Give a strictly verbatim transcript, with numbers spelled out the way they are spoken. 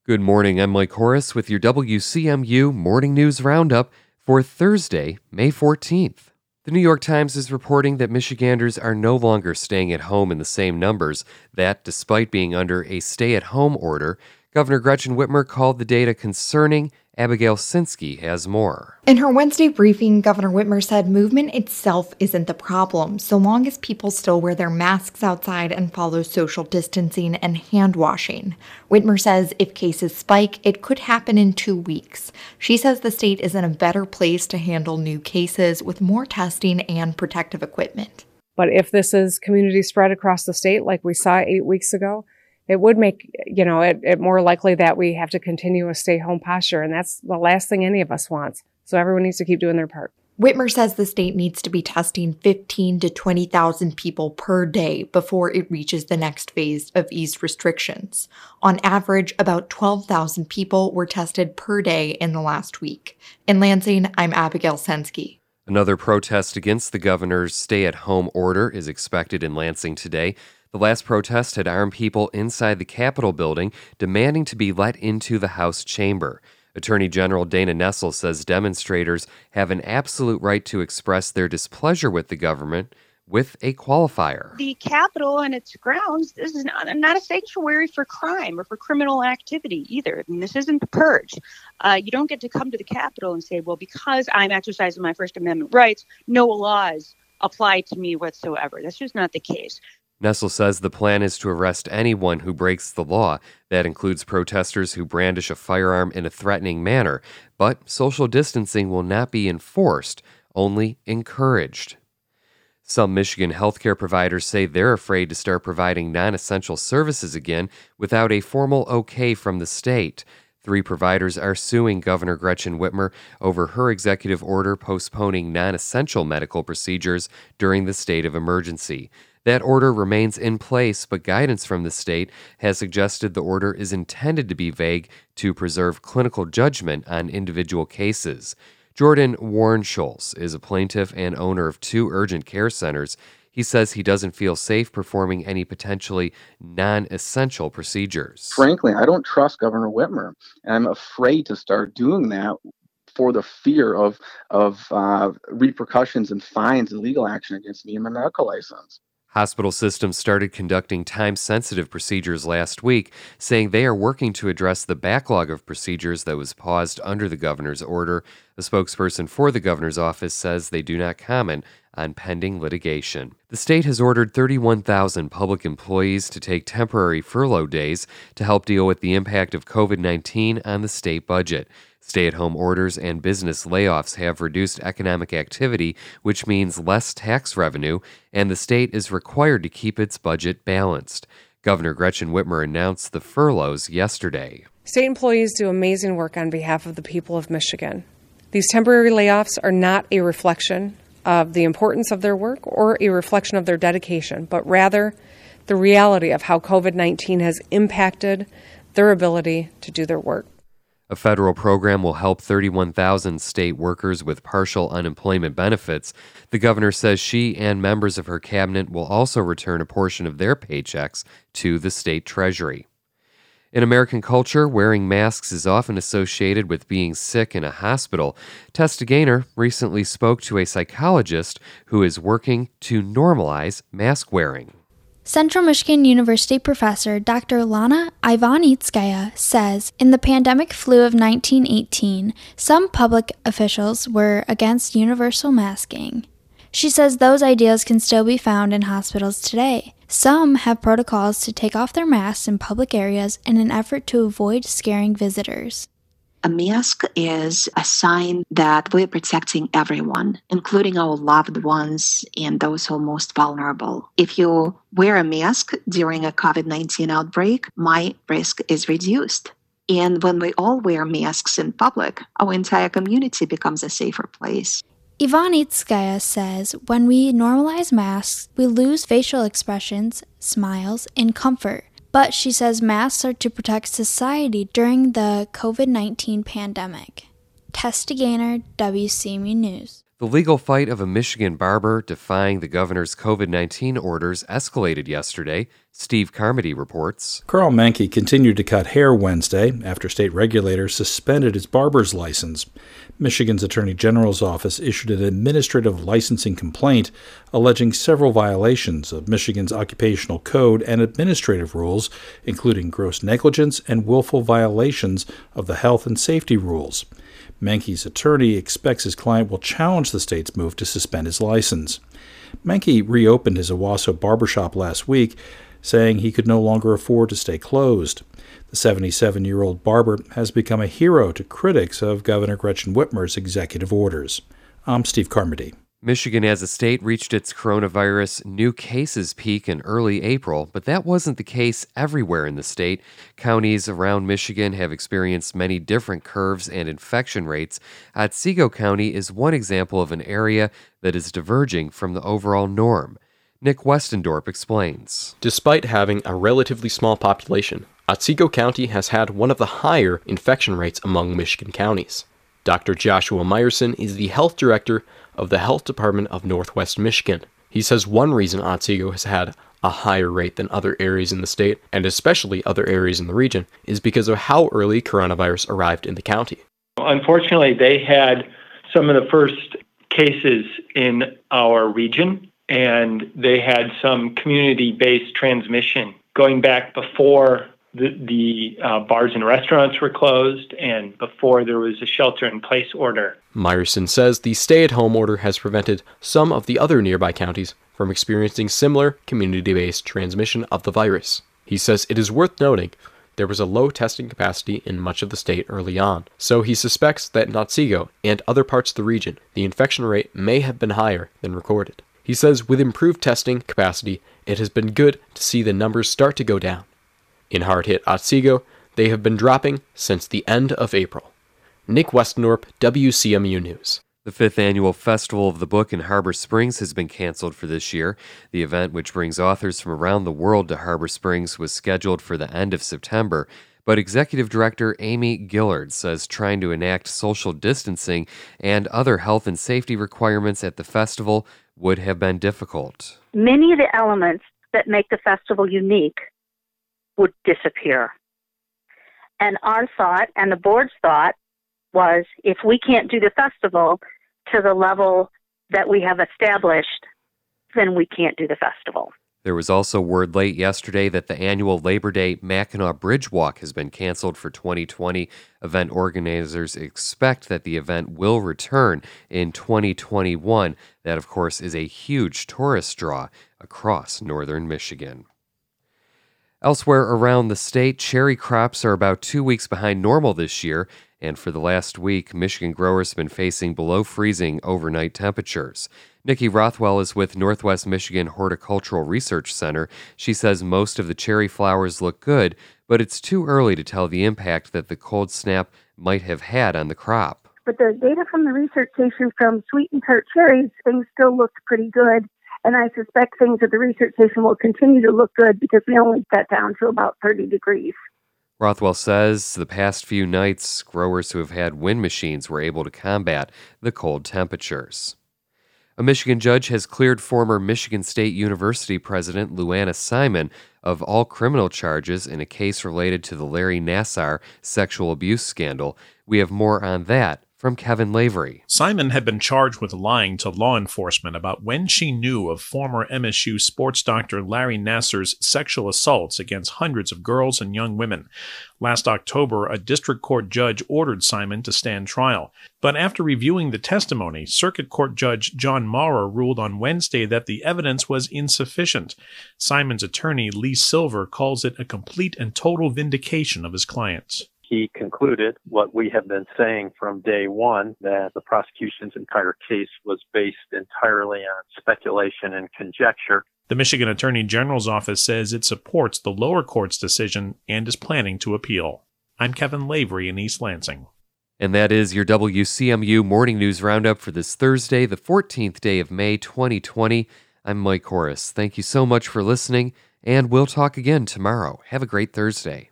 Good morning, I'm Mike Horace with your W C M U Morning News Roundup for Thursday, May fourteenth. The New York Times is reporting that Michiganders are no longer staying at home in the same numbers, that despite being under a stay-at-home order, Governor Gretchen Whitmer called the data concerning. Abigail Sinsky has more. In her Wednesday briefing, Governor Whitmer said movement itself isn't the problem, so long as people still wear their masks outside and follow social distancing and hand washing. Whitmer says if cases spike, it could happen in two weeks. She says the state is in a better place to handle new cases with more testing and protective equipment. But if this is community spread across the state like we saw eight weeks ago, it would make, you know, it, it more likely that we have to continue a stay-home posture, and that's the last thing any of us wants. So everyone needs to keep doing their part. Whitmer says the state needs to be testing fifteen to twenty thousand people per day before it reaches the next phase of eased restrictions. On average, about twelve thousand people were tested per day in the last week. In Lansing, I'm Abigail Sinsky. Another protest against the governor's stay-at-home order is expected in Lansing today. The last protest had armed people inside the Capitol building demanding to be let into the House chamber. Attorney General Dana Nessel says demonstrators have an absolute right to express their displeasure with the government with a qualifier. The Capitol and its grounds, this is not, not a sanctuary for crime or for criminal activity either. I mean, this isn't the purge. Uh, you don't get to come to the Capitol and say, well, because I'm exercising my First Amendment rights, no laws apply to me whatsoever. That's just not the case. Nessel says the plan is to arrest anyone who breaks the law. That includes protesters who brandish a firearm in a threatening manner. But social distancing will not be enforced, only encouraged. Some Michigan healthcare providers say they're afraid to start providing non-essential services again without a formal okay from the state. Three providers are suing Governor Gretchen Whitmer over her executive order postponing non-essential medical procedures during the state of emergency. That order remains in place, but guidance from the state has suggested the order is intended to be vague to preserve clinical judgment on individual cases. Jordan Warnschulz is a plaintiff and owner of two urgent care centers. He says he doesn't feel safe performing any potentially non-essential procedures. Frankly, I don't trust Governor Whitmer, and I'm afraid to start doing that for the fear of, of uh, repercussions and fines and legal action against me and my medical license. Hospital systems started conducting time-sensitive procedures last week, saying they are working to address the backlog of procedures that was paused under the governor's order. A spokesperson for the governor's office says they do not comment on pending litigation. The state has ordered thirty-one thousand public employees to take temporary furlough days to help deal with the impact of covid nineteen on the state budget. Stay-at-home orders and business layoffs have reduced economic activity, which means less tax revenue, and the state is required to keep its budget balanced. Governor Gretchen Whitmer announced the furloughs yesterday. State employees do amazing work on behalf of the people of Michigan. These temporary layoffs are not a reflection of the importance of their work or a reflection of their dedication, but rather the reality of how covid nineteen has impacted their ability to do their work. A federal program will help thirty-one thousand state workers with partial unemployment benefits. The governor says she and members of her cabinet will also return a portion of their paychecks to the state treasury. In American culture, wearing masks is often associated with being sick in a hospital. Testa Gaynor recently spoke to a psychologist who is working to normalize mask wearing. Central Michigan University professor Doctor Lana Ivanitskaya says in the pandemic flu of nineteen eighteen, some public officials were against universal masking. She says those ideas can still be found in hospitals today. Some have protocols to take off their masks in public areas in an effort to avoid scaring visitors. A mask is a sign that we're protecting everyone, including our loved ones and those who are most vulnerable. If you wear a mask during a covid nineteen outbreak, my risk is reduced. And when we all wear masks in public, our entire community becomes a safer place. Ivanitskaya says when we normalize masks, we lose facial expressions, smiles, and comfort. But she says masks are to protect society during the covid nineteen pandemic. Testa Gaynor, W C M U News. The legal fight of a Michigan barber defying the governor's covid nineteen orders escalated yesterday Steve Carmody reports. Carl Menke continued to cut hair Wednesday after state regulators suspended his barber's license. Michigan's Attorney General's office issued an administrative licensing complaint alleging several violations of Michigan's occupational code and administrative rules, including gross negligence and willful violations of the health and safety rules. Menke's attorney expects his client will challenge the state's move to suspend his license. Menke reopened his Owasso barbershop last week, saying he could no longer afford to stay closed. The seventy-seven-year-old barber has become a hero to critics of Governor Gretchen Whitmer's executive orders. I'm Steve Carmody. Michigan as a state reached its coronavirus new cases peak in early April, but that wasn't the case everywhere in the state. Counties around Michigan have experienced many different curves and infection rates. Otsego County is one example of an area that is diverging from the overall norm. Nick Westendorp explains. Despite having a relatively small population, Otsego County has had one of the higher infection rates among Michigan counties. Doctor Joshua Meyerson is the health director of the Health Department of Northwest Michigan. He says one reason Otsego has had a higher rate than other areas in the state, and especially other areas in the region, is because of how early coronavirus arrived in the county. Unfortunately, they had some of the first cases in our region, and they had some community-based transmission going back before the, the uh, bars and restaurants were closed and before there was a shelter-in-place order. Meyerson says the stay-at-home order has prevented some of the other nearby counties from experiencing similar community-based transmission of the virus. He says it is worth noting there was a low testing capacity in much of the state early on, so he suspects that in Otsego and other parts of the region, the infection rate may have been higher than recorded. He says with improved testing capacity, it has been good to see the numbers start to go down. In hard-hit Otsego, they have been dropping since the end of April. Nick Westendorp, W C M U News. The fifth annual Festival of the Book in Harbor Springs has been canceled for this year. The event, which brings authors from around the world to Harbor Springs, was scheduled for the end of September. But Executive Director Amy Gillard says trying to enact social distancing and other health and safety requirements at the festival would have been difficult. Many of the elements that make the festival unique would disappear. And our thought, and the board's thought, was if we can't do the festival to the level that we have established, then we can't do the festival. There was also word late yesterday that the annual Labor Day Mackinac Bridge Walk has been canceled for twenty twenty. Event organizers expect that the event will return in twenty twenty-one. That, of course, is a huge tourist draw across northern Michigan. Elsewhere around the state, cherry crops are about two weeks behind normal this year, and for the last week, Michigan growers have been facing below freezing overnight temperatures. Nikki Rothwell is with Northwest Michigan Horticultural Research Center. She says most of the cherry flowers look good, but it's too early to tell the impact that the cold snap might have had on the crop. But the data from the research station from sweet and tart cherries, things still looked pretty good. And I suspect things at the research station will continue to look good because we only got down to about thirty degrees. Rothwell says the past few nights, growers who have had wind machines were able to combat the cold temperatures. A Michigan judge has cleared former Michigan State University President Luana Simon of all criminal charges in a case related to the Larry Nassar sexual abuse scandal. We have more on that from Kevin Lavery. Simon had been charged with lying to law enforcement about when she knew of former M S U sports doctor Larry Nassar's sexual assaults against hundreds of girls and young women. Last October, a district court judge ordered Simon to stand trial. But after reviewing the testimony, Circuit Court Judge John Maurer ruled on Wednesday that the evidence was insufficient. Simon's attorney, Lee Silver, calls it a complete and total vindication of his clients. He concluded what we have been saying from day one, that the prosecution's entire case was based entirely on speculation and conjecture. The Michigan Attorney General's office says it supports the lower court's decision and is planning to appeal. I'm Kevin Lavery in East Lansing. And that is your W C M U Morning News Roundup for this Thursday, the fourteenth day of May, twenty twenty. I'm Mike Horace. Thank you so much for listening, and we'll talk again tomorrow. Have a great Thursday.